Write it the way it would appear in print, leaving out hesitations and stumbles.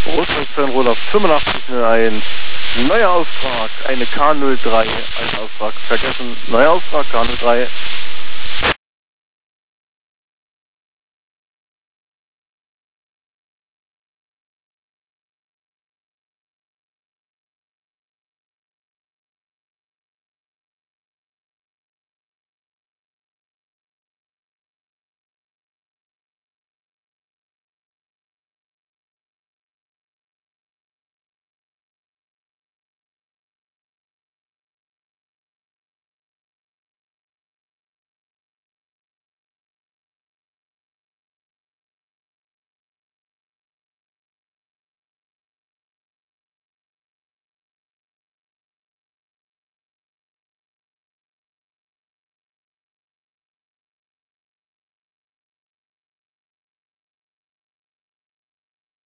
Großkonzernroller 8501, neuer Auftrag, eine K03, ein Auftrag vergessen, neuer Auftrag K03.